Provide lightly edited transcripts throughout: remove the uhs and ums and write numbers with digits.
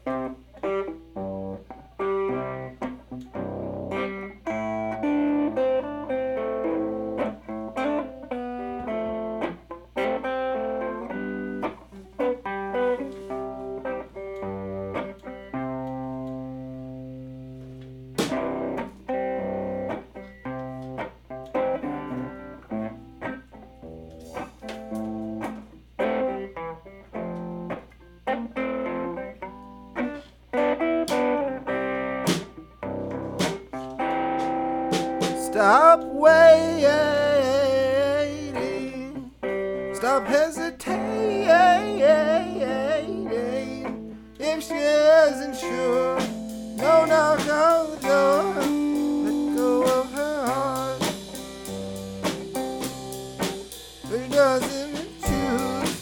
Stop waiting, stop hesitating. If she isn't sure, no knock on the door. Let go of her heart. But she doesn't choose.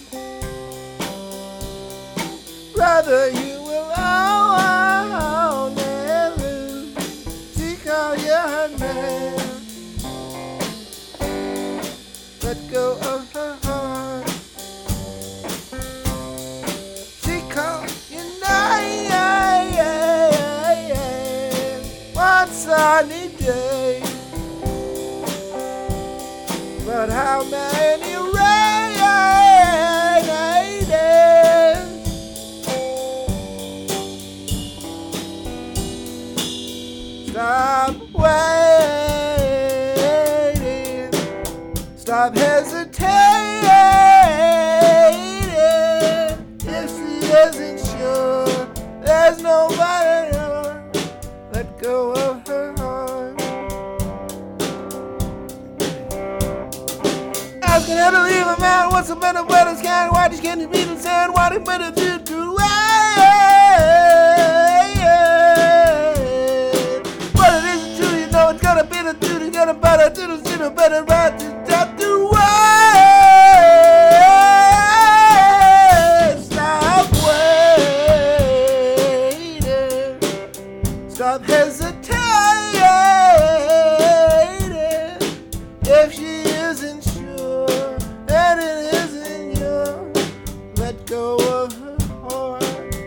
Rather you will only lose. She called you her man. Let go of her heart. She called you name one sunny day. But how many rainy days? Stop waiting, stop hesitating. If she isn't sure, there's nobody more. Let go of her heart. Asking her to leave a man, what's the better weather sky? Why just can't you be the sand? Why they better do to but it isn't true, you know it's gonna be the dude, it's gonna better do the better right to stop the way. Stop waiting, stop hesitating. If she isn't sure and it isn't yours, let go of her heart.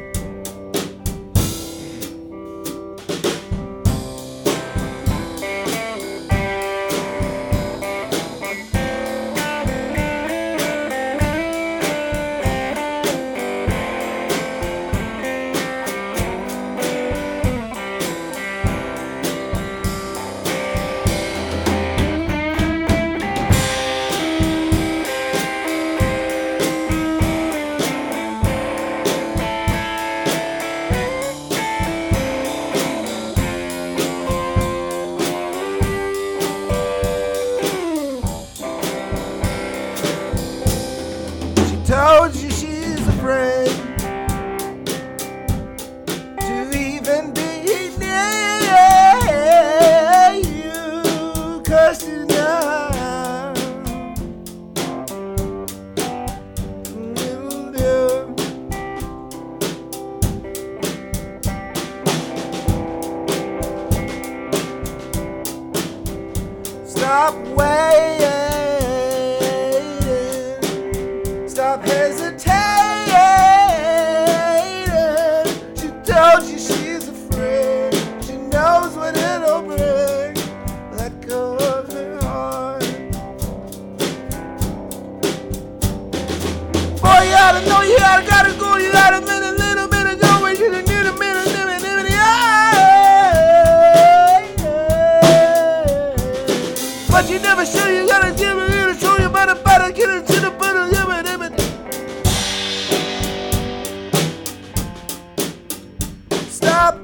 Told you she's afraid to even be near you, 'cause she knows will do. Stop waiting, stop hesitating. She told you she's afraid. She knows what it'll bring. Let go of her heart. Boy, you ought to know you gotta go. You got a minute, little bit ago. When you need a minute, but you never show. You gotta give a little show. You better get it to the butter. Stop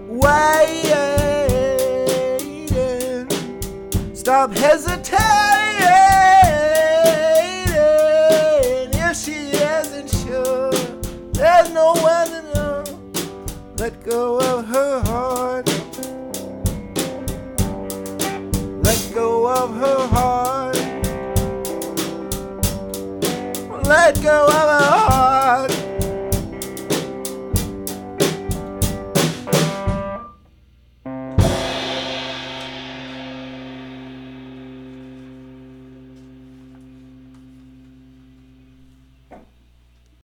waiting, stop hesitating. If she isn't sure, there's no one to know. Let go of